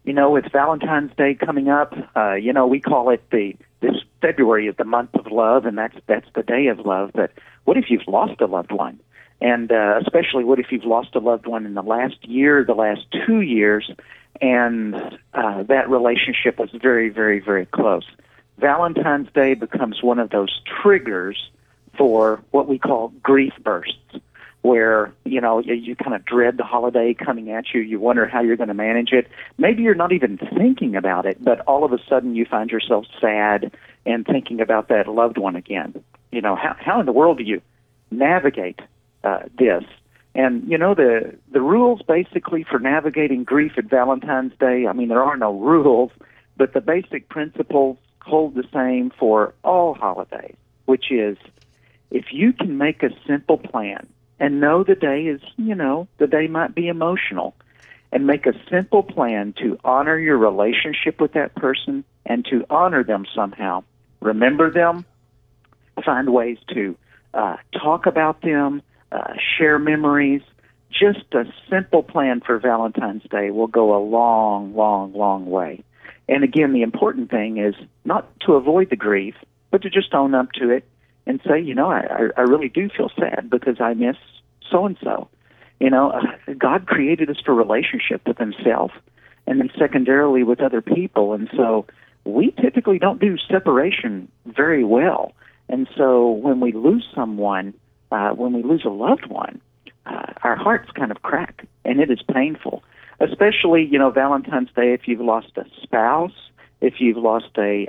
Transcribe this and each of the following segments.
With Valentine's Day coming up, we call it this February is the month of love, and that's the day of love. But what if you've lost a loved one? And especially what if you've lost a loved one in the last year, the last 2 years, and that relationship was very, very, very close? Valentine's Day becomes one of those triggers for what we call grief bursts, where, you kind of dread the holiday coming at you. You wonder how you're going to manage it. Maybe you're not even thinking about it, but all of a sudden you find yourself sad and thinking about that loved one again. How in the world do you navigate this? And, the rules basically for navigating grief at Valentine's Day, there are no rules, but the basic principles hold the same for all holidays, which is if you can make a simple plan and know the day is, the day might be emotional, and make a simple plan to honor your relationship with that person and to honor them somehow. Remember them, find ways to talk about them, share memories. Just a simple plan for Valentine's Day will go a long, long, long way. And again, the important thing is not to avoid the grief, but to just own up to it and say, I really do feel sad because I miss so-and-so. God created us for relationship with himself and then secondarily with other people. And so we typically don't do separation very well. And so when we lose someone, when we lose a loved one, our hearts kind of crack, and it is painful. Especially, Valentine's Day, if you've lost a spouse, if you've lost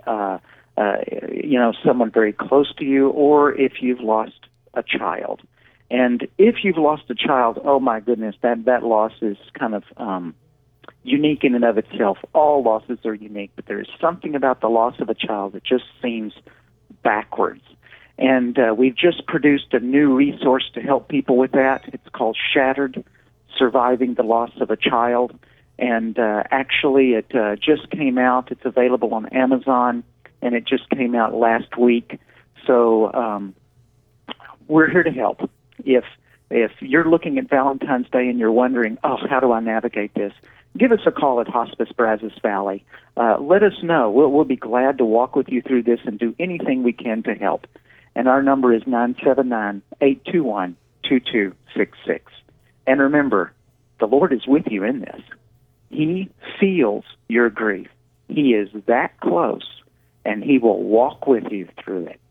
someone very close to you, or if you've lost a child. And if you've lost a child, oh my goodness, that loss is kind of unique in and of itself. All losses are unique, but there is something about the loss of a child that just seems backwards. And we've just produced a new resource to help people with that. It's called Shattered: Surviving the Loss of a Child. And actually, it just came out. It's available on Amazon, and it just came out last week. So we're here to help. If you're looking at Valentine's Day and you're wondering, how do I navigate this? Give us a call at Hospice Brazos Valley. Let us know. We'll be glad to walk with you through this and do anything we can to help. And our number is 979-821-2266. And remember, the Lord is with you in this. He feels your grief. He is that close, and he will walk with you through it.